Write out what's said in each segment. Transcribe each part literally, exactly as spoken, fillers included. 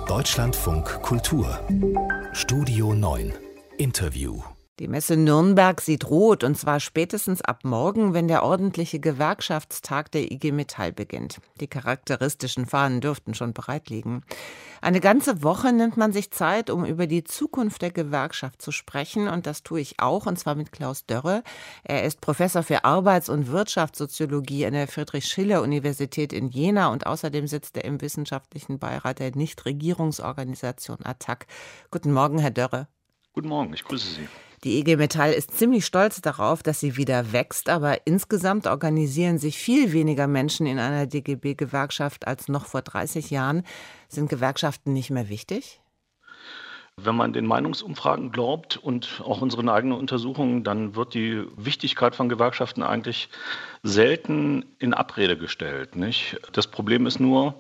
Deutschlandfunk Kultur Studio neun Interview. Die Messe Nürnberg sieht rot, und zwar spätestens ab morgen, wenn der ordentliche Gewerkschaftstag der I G Metall beginnt. Die charakteristischen Fahnen dürften schon bereit liegen. Eine ganze Woche nimmt man sich Zeit, um über die Zukunft der Gewerkschaft zu sprechen, und das tue ich auch, und zwar mit Klaus Dörre. Er ist Professor für Arbeits- und Wirtschaftssoziologie an der Friedrich-Schiller-Universität in Jena, und außerdem sitzt er im wissenschaftlichen Beirat der Nichtregierungsorganisation A T T A C. Guten Morgen, Herr Dörre. Guten Morgen, ich grüße Sie. Die I G Metall ist ziemlich stolz darauf, dass sie wieder wächst, aber insgesamt organisieren sich viel weniger Menschen in einer D G B-Gewerkschaft als noch vor dreißig Jahren. Sind Gewerkschaften nicht mehr wichtig? Wenn man den Meinungsumfragen glaubt und auch unseren eigenen Untersuchungen, dann wird die Wichtigkeit von Gewerkschaften eigentlich selten in Abrede gestellt, nicht? Das Problem ist nur,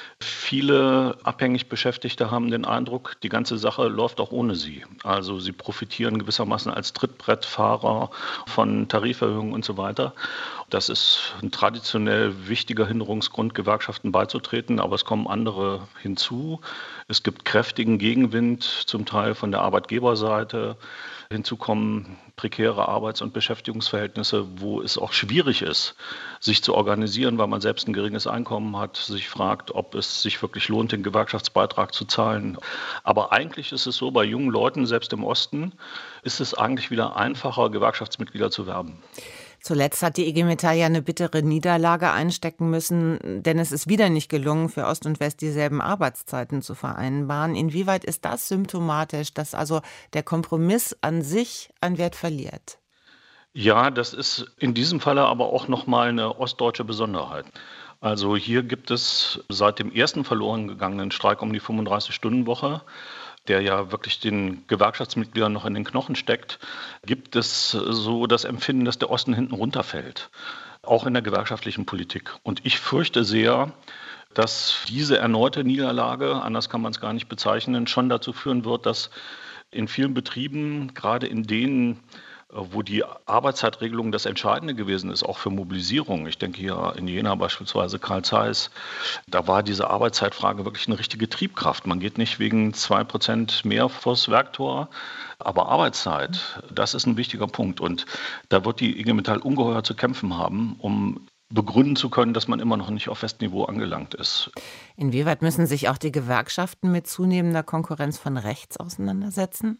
viele abhängig Beschäftigte haben den Eindruck, die ganze Sache läuft auch ohne sie. Also sie profitieren gewissermaßen als Trittbrettfahrer von Tariferhöhungen und so weiter. Das ist ein traditionell wichtiger Hinderungsgrund, Gewerkschaften beizutreten, aber es kommen andere hinzu. Es gibt kräftigen Gegenwind, zum Teil von der Arbeitgeberseite. Hinzu kommen prekäre Arbeits- und Beschäftigungsverhältnisse, wo es auch schwierig ist, sich zu organisieren, weil man selbst ein geringes Einkommen hat, sich fragt, ob es sich wirklich lohnt, den Gewerkschaftsbeitrag zu zahlen. Aber eigentlich ist es so, bei jungen Leuten, selbst im Osten, ist es eigentlich wieder einfacher, Gewerkschaftsmitglieder zu werben. Zuletzt hat die I G Metall ja eine bittere Niederlage einstecken müssen, denn es ist wieder nicht gelungen, für Ost und West dieselben Arbeitszeiten zu vereinbaren. Inwieweit ist das symptomatisch, dass also der Kompromiss an sich an Wert verliert? Ja, das ist in diesem Falle aber auch nochmal eine ostdeutsche Besonderheit. Also hier gibt es seit dem ersten verloren gegangenen Streik um die fünfunddreißig-Stunden-Woche, der ja wirklich den Gewerkschaftsmitgliedern noch in den Knochen steckt, gibt es so das Empfinden, dass der Osten hinten runterfällt, auch in der gewerkschaftlichen Politik. Und ich fürchte sehr, dass diese erneute Niederlage, anders kann man es gar nicht bezeichnen, schon dazu führen wird, dass in vielen Betrieben, gerade in denen, wo die Arbeitszeitregelung das Entscheidende gewesen ist, auch für Mobilisierung. Ich denke hier in Jena beispielsweise Carl Zeiss, da war diese Arbeitszeitfrage wirklich eine richtige Triebkraft. Man geht nicht wegen zwei Prozent mehr vors Werktor, aber Arbeitszeit, das ist ein wichtiger Punkt. Und da wird die I G Metall ungeheuer zu kämpfen haben, um begründen zu können, dass man immer noch nicht auf Festniveau angelangt ist. Inwieweit müssen sich auch die Gewerkschaften mit zunehmender Konkurrenz von rechts auseinandersetzen?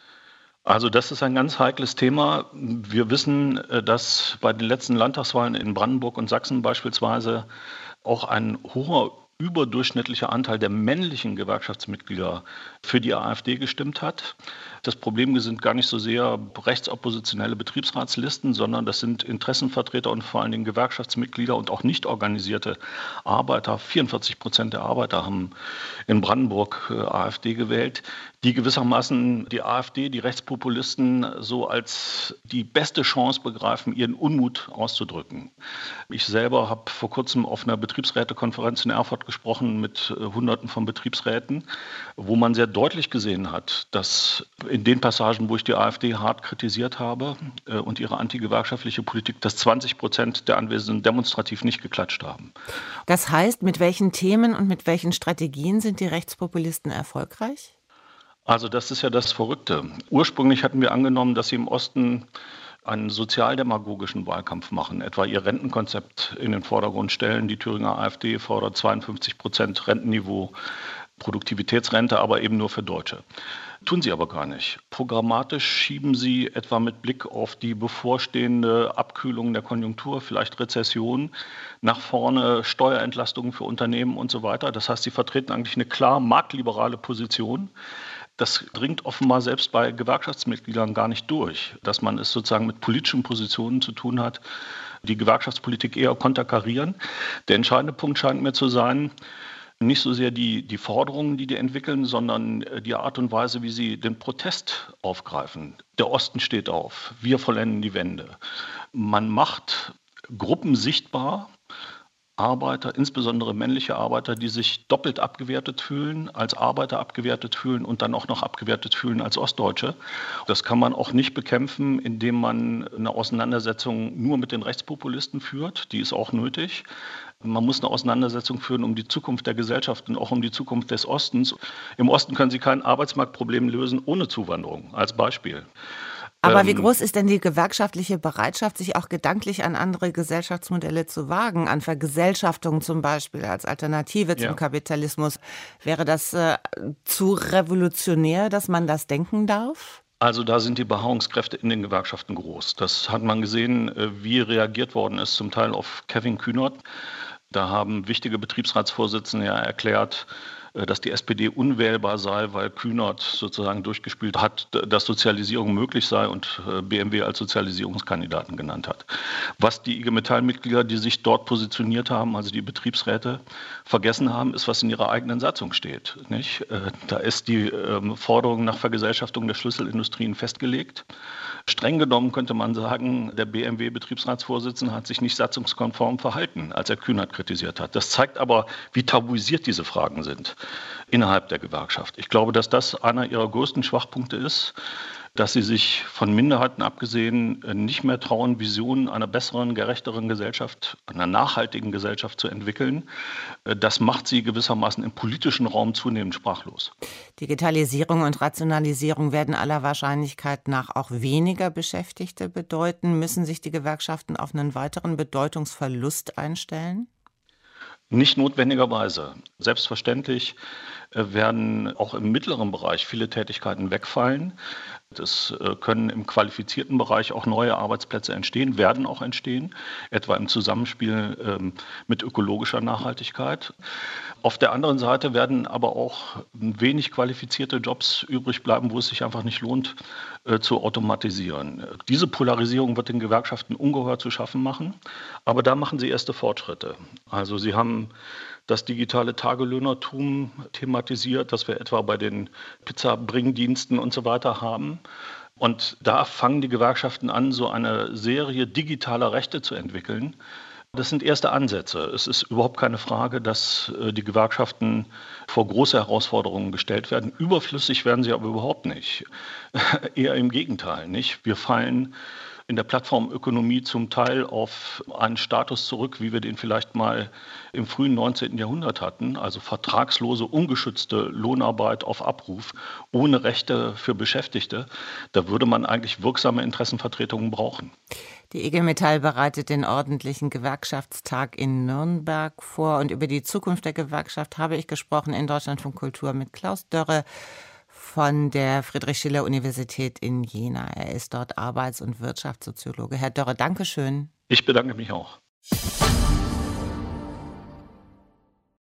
Also das ist ein ganz heikles Thema. Wir wissen, dass bei den letzten Landtagswahlen in Brandenburg und Sachsen beispielsweise auch ein hoher überdurchschnittlicher Anteil der männlichen Gewerkschaftsmitglieder für die AfD gestimmt hat. Das Problem sind gar nicht so sehr rechtsoppositionelle Betriebsratslisten, sondern das sind Interessenvertreter und vor allen Dingen Gewerkschaftsmitglieder und auch nicht organisierte Arbeiter. vierundvierzig Prozent der Arbeiter haben in Brandenburg äh, AfD gewählt, die gewissermaßen die AfD, die Rechtspopulisten so als die beste Chance begreifen, ihren Unmut auszudrücken. Ich selber habe vor kurzem auf einer Betriebsrätekonferenz in Erfurt gesprochen mit äh, Hunderten von Betriebsräten, wo man sehr deutlich gesehen hat, dass in den Passagen, wo ich die AfD hart kritisiert habe äh, und ihre antigewerkschaftliche Politik, dass zwanzig Prozent der Anwesenden demonstrativ nicht geklatscht haben. Das heißt, mit welchen Themen und mit welchen Strategien sind die Rechtspopulisten erfolgreich? Also das ist ja das Verrückte. Ursprünglich hatten wir angenommen, dass sie im Osten einen sozialdemagogischen Wahlkampf machen, etwa ihr Rentenkonzept in den Vordergrund stellen. Die Thüringer AfD fordert zweiundfünfzig Prozent Rentenniveau, Produktivitätsrente, aber eben nur für Deutsche. Tun sie aber gar nicht. Programmatisch schieben sie etwa mit Blick auf die bevorstehende Abkühlung der Konjunktur, vielleicht Rezession, nach vorne Steuerentlastungen für Unternehmen und so weiter. Das heißt, sie vertreten eigentlich eine klar marktliberale Position. Das dringt offenbar selbst bei Gewerkschaftsmitgliedern gar nicht durch, dass man es sozusagen mit politischen Positionen zu tun hat, die Gewerkschaftspolitik eher konterkarieren. Der entscheidende Punkt scheint mir zu sein, nicht so sehr die, die Forderungen, die die entwickeln, sondern die Art und Weise, wie sie den Protest aufgreifen. Der Osten steht auf, wir vollenden die Wende. Man macht Gruppen sichtbar, Arbeiter, insbesondere männliche Arbeiter, die sich doppelt abgewertet fühlen, als Arbeiter abgewertet fühlen und dann auch noch abgewertet fühlen als Ostdeutsche. Das kann man auch nicht bekämpfen, indem man eine Auseinandersetzung nur mit den Rechtspopulisten führt. Die ist auch nötig. Man muss eine Auseinandersetzung führen um die Zukunft der Gesellschaft und auch um die Zukunft des Ostens. Im Osten können Sie kein Arbeitsmarktproblem lösen ohne Zuwanderung, als Beispiel. Aber wie groß ist denn die gewerkschaftliche Bereitschaft, sich auch gedanklich an andere Gesellschaftsmodelle zu wagen, an Vergesellschaftung zum Beispiel als Alternative zum Ja. Kapitalismus? Wäre das äh, zu revolutionär, dass man das denken darf? Also da sind die Beharrungskräfte in den Gewerkschaften groß. Das hat man gesehen, äh, wie reagiert worden ist, zum Teil auf Kevin Kühnert. Da haben wichtige Betriebsratsvorsitzende ja erklärt, äh, dass die S P D unwählbar sei, weil Kühnert sozusagen durchgespielt hat, d- dass Sozialisierung möglich sei und äh, B M W als Sozialisierungskandidaten genannt hat. Was die I G Metall-Mitglieder, die sich dort positioniert haben, also die Betriebsräte, vergessen haben, ist, was in ihrer eigenen Satzung steht. Nicht? Äh, Da ist die ähm, Forderung nach Vergesellschaftung der Schlüsselindustrien festgelegt. Streng genommen könnte man sagen, der B M W-Betriebsratsvorsitzende hat sich nicht satzungskonform verhalten, als er Kühnert kritisiert hat. Das zeigt aber, wie tabuisiert diese Fragen sind innerhalb der Gewerkschaft. Ich glaube, dass das einer ihrer größten Schwachpunkte ist, dass sie sich von Minderheiten abgesehen äh, nicht mehr trauen, Visionen einer besseren, gerechteren Gesellschaft, einer nachhaltigen Gesellschaft zu entwickeln. Äh, Das macht sie gewissermaßen im politischen Raum zunehmend sprachlos. Digitalisierung und Rationalisierung werden aller Wahrscheinlichkeit nach auch weniger Beschäftigte bedeuten. Müssen sich die Gewerkschaften auf einen weiteren Bedeutungsverlust einstellen? Nicht notwendigerweise. Selbstverständlich äh, werden auch im mittleren Bereich viele Tätigkeiten wegfallen. Es äh, können im qualifizierten Bereich auch neue Arbeitsplätze entstehen, werden auch entstehen, etwa im Zusammenspiel ähm, mit ökologischer Nachhaltigkeit. Auf der anderen Seite werden aber auch wenig qualifizierte Jobs übrig bleiben, wo es sich einfach nicht lohnt, äh, zu automatisieren. Diese Polarisierung wird den Gewerkschaften ungeheuer zu schaffen machen, aber da machen sie erste Fortschritte. Also sie haben das digitale Tagelöhnertum thematisiert, das wir etwa bei den Pizzabringdiensten und so weiter haben. Und da fangen die Gewerkschaften an, so eine Serie digitaler Rechte zu entwickeln. Das sind erste Ansätze. Es ist überhaupt keine Frage, dass äh, die Gewerkschaften vor große Herausforderungen gestellt werden. Überflüssig werden sie aber überhaupt nicht. Eher im Gegenteil, nicht? Wir fallen in der Plattformökonomie zum Teil auf einen Status zurück, wie wir den vielleicht mal im frühen neunzehnten Jahrhundert hatten, also vertragslose, ungeschützte Lohnarbeit auf Abruf, ohne Rechte für Beschäftigte. Da würde man eigentlich wirksame Interessenvertretungen brauchen. Die I G Metall bereitet den ordentlichen Gewerkschaftstag in Nürnberg vor. Und über die Zukunft der Gewerkschaft habe ich gesprochen in Deutschlandfunk Kultur mit Klaus Dörre von der Friedrich-Schiller-Universität in Jena. Er ist dort Arbeits- und Wirtschaftssoziologe. Herr Dörre, danke schön. Ich bedanke mich auch.